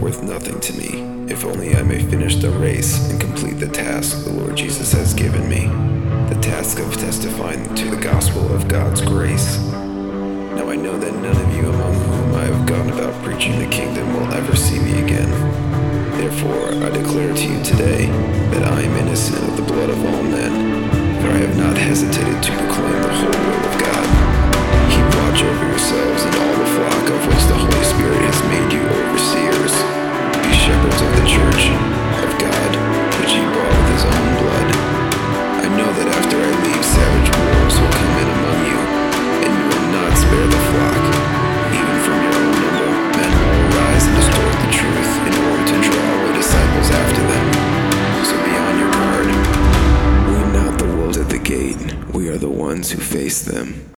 worth nothing to me, if only I may finish the race and complete the task the Lord Jesus has given me, the task of testifying to the gospel of God's grace. Now I know that none of you among whom I have gone about preaching the kingdom will ever see me again. Therefore, I declare to you today that I am innocent of the blood of all men, for I have not hesitated to proclaim the whole will of God. Keep watch over yourselves and all the flock of which the Holy Spirit has made you overseers. Be shepherds of the church of God, which he bought with his own blood. I know that after I leave, savage wolves will come in among you, and you will not spare the flock. Even from your own number, men will arise and distort the truth in order to draw away disciples after them. So be on your guard. We are not the wolves at the gate. We are the ones who face them.